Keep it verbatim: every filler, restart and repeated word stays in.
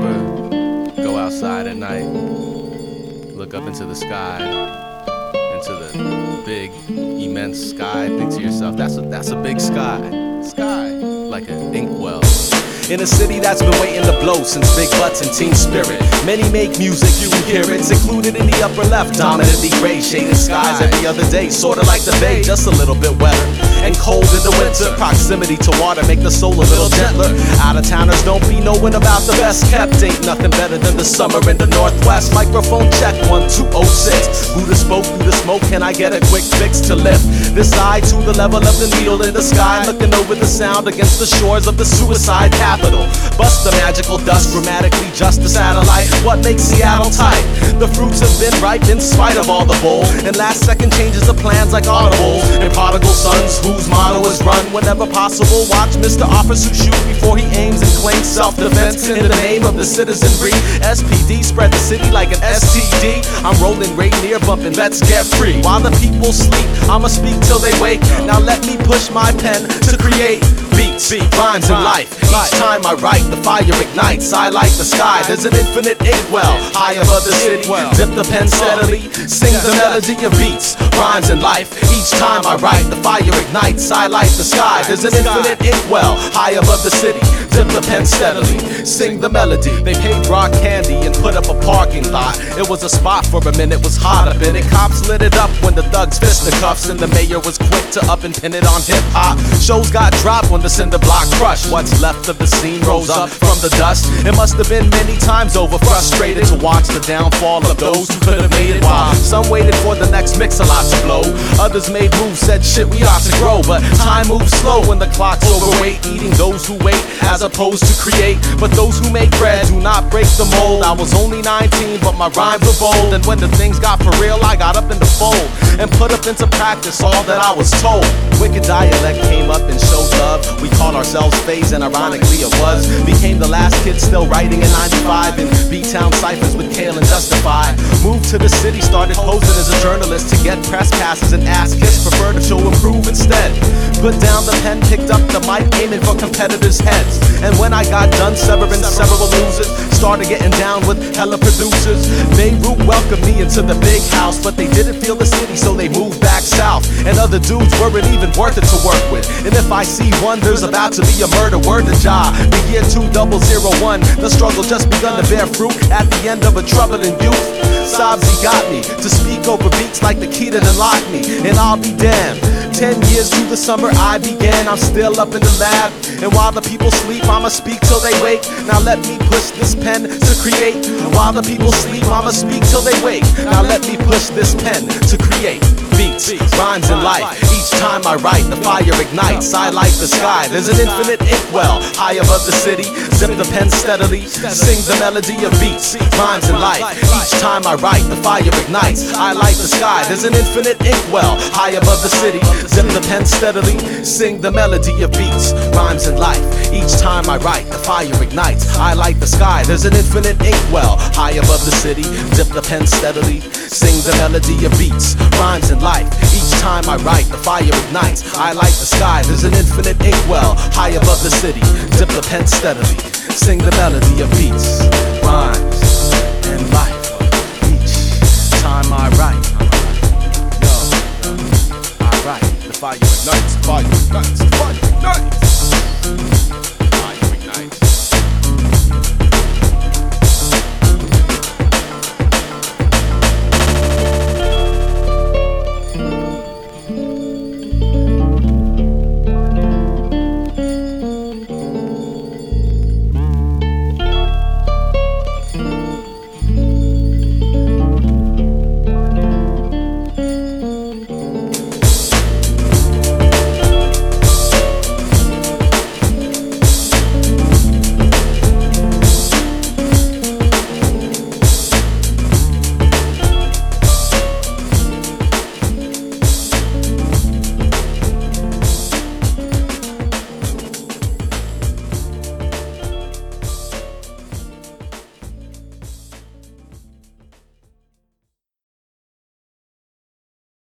ever go outside at night, look up into the sky, into the big, immense sky, think to yourself, that's a, that's a big sky, sky, like an inkwell. In a city that's been waiting to blow since Big Butts and Teen Spirit. Many make music, you hear it. It's included in the upper left, dominantly gray shaded skies every other day. Sorta like the bay, just a little bit wetter and cold in the winter. Proximity to water make the soul a little gentler. Out-of-towners don't be knowing about the best kept. Ain't nothing better than the summer in the Northwest. Microphone check one two oh six. Buddha spoke through the smoke, can I get a quick fix to lift this eye to the level of the needle in the sky? Looking over the sound against the shores of the suicide capital. Bust the magical dust, grammatically just a satellite. What makes Seattle tight? The fruits have been ripe in spite of all the bull, and last second changes the plans like audibles. And prodigal sons whose motto is run whenever possible. Watch Mister Officer shoot before he aims and claims self-defense in the name of the citizenry. S P D spread the city like an S T D. I'm rolling right near bumping, let's get free. While the people sleep, I'ma speak till they wake. Now let me push my pen to create beats, rhymes, and life. Each time I write, the fire ignites. I like the sky, there's an infinite inkwell high above the city. Dip the pen steadily, sing the melody of beats, rhymes, and life. Each time I write, the fire ignites. I like the sky, there's an infinite inkwell high above the city. Dip the pen steadily, sing the melody. They paid rock candy and put up a parking lot. It was a spot for a minute, was hot up in it. Cops lit it up when the thugs fisticuffs, and the mayor was quick to up and pin it on hip hop. Shows got dropped when the cinder block crushed. What's left of the scene rose up from the dust. It must have been many times over, frustrated to watch the downfall of those who could have made it. While some waited for the next mix-a-lot to blow, others made moves, said shit we ought to grow. But time moves slow when the clock's overweight, eating those who wait as opposed to create. But those who make bread do not break the mold. I was only nineteen, but my rhymes were bold, and when the things got for real, I got up in the fold and put up into practice all that I was told. Wicked dialect came up and showed love. We called ourselves Phase, and ironically it was. Became the last kid still writing in ninety-five in B-Town ciphers with Kale and Justify. Moved to the city, started posing as a journalist to get press passes and ass kiss. Preferred to show improve instead. Put down the pen, picked up the mic, aiming for competitors' heads. And when I got done severing several losers, started getting down with hella producers. Beirut welcomed me into the big house, but they didn't feel the city, so they moved back south. And other dudes weren't even worth it to work with. And if I see one, there's about to be a murder. Word to job. The year two thousand one, the struggle just begun to bear fruit at the end of a troubling youth. Sobsy got me to speak over beats like the key to unlock me, and I'll be damned. Ten years through the summer I began, I'm still up in the lab. And while the people sleep, I'ma speak till they wake. Now let me push this pen to create. And while the people sleep, I'ma speak till they wake. Now let me push this pen to create beats, rhymes, and life. Each time I write, the fire ignites. I like the sky, there's an infinite inkwell high above the city. Zip the pen steadily, sing the melody of beats, rhymes, and life. Each time I write, the fire ignites. I like the sky, there's an infinite inkwell high above the city. Zip the pen steadily, sing the melody of beats, rhymes, and life. Each time I write, the fire ignites. I like the sky, there's an infinite inkwell high above the city. Dip the pen steadily, sing the melody of beats, rhymes, and life. Each time I write, the fire ignites. I like the sky, there's an infinite inkwell high above the city. Dip the pen steadily, sing the melody of beats, rhymes, and life. Each time I write, yo, I write, the fire ignites, fire ignites, fire ignites.